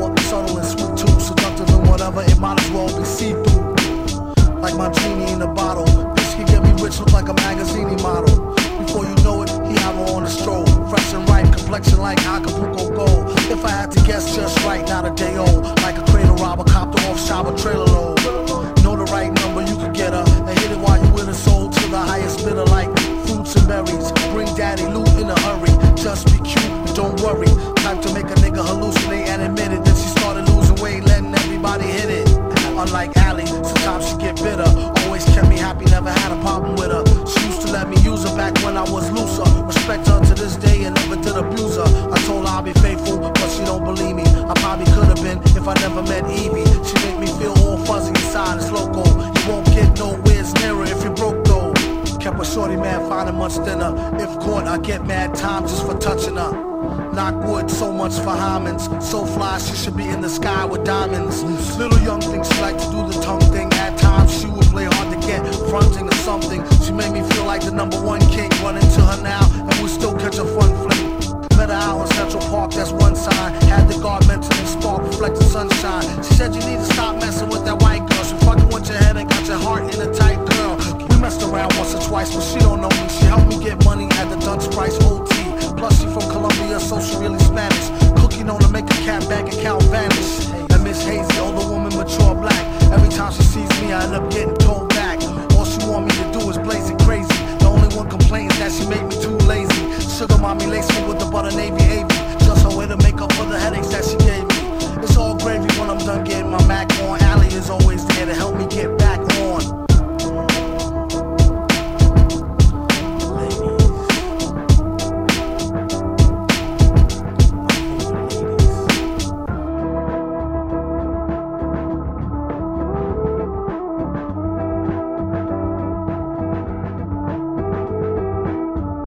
subtle and sweet too, seductive and whatever, it might as well be see-through. Like my genie in a bottle, bitch can get me rich, look like a magazine model. Before you know it, he have her on a stroll, fresh and ripe, complexion like Acapulco gold. If I had to guess just right, not a day old, like a cradle robber, copter off shop a trailer load. Know the right number, you could get her, and hit it while you in a soul to the highest bidder, like fruits and berries. Bring daddy loot in a hurry, just be cute, but don't worry. Time to make a nigga hallucinate and admit it. Then she started losing weight, letting everybody hit it. Unlike Allie, sometimes she get bitter. Always kept me happy, never had a problem with her. She used to let me use her back when I was looser. Respect her to this day and never did abuse her. I told her I'll be faithful, but she don't believe me. I probably could have been if I never met Evie. She make me feel all fuzzy inside, it's loco. You won't get nowhere near her if you broke though. Kept a shorty man finding much thinner. If caught, I get mad time just for touching her. Knock wood, so much for Hymens. So fly, she should be in the sky with diamonds. Little young thing, she like to do the tongue thing. At times, she would play hard to get, fronting or something. She made me feel like the #1 king. Run into her now, and we still catch a fun fling. Met her out in Central Park, that's one sign. Had the guard mentally spark, reflecting sunshine. She said you